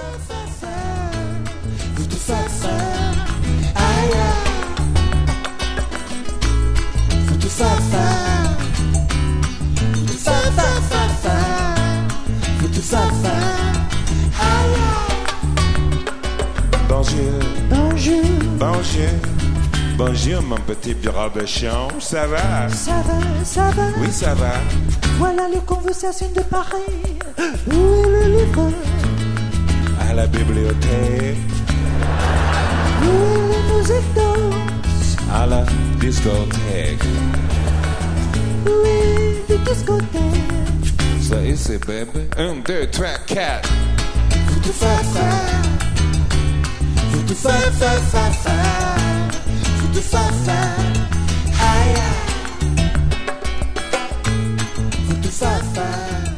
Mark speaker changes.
Speaker 1: Foutu fa-fa, aïe aïe. Foutu fa-fa, foutu fa-fa-fa-fa. Foutu fa-fa, aïe aïe.
Speaker 2: Bonjour,
Speaker 1: Bonjour,
Speaker 2: bonjour, bonjour mon petit bureau de chien, ça va?
Speaker 1: ça va, ça va.
Speaker 2: Oui, ça va.
Speaker 1: Voilà les conversations de Paris. Où est le livre?
Speaker 2: À la bibliothèque,
Speaker 1: Où est la musique douce?
Speaker 2: à la discothèque.
Speaker 1: Où est la discothèque?
Speaker 2: Ça ici, bébé. 1, 2, 3, 4.
Speaker 1: Foutu fa-fa, foutu fa-fa-fa-fa. Foutu fa-fa, aïe aïe. Foutu fa-fa.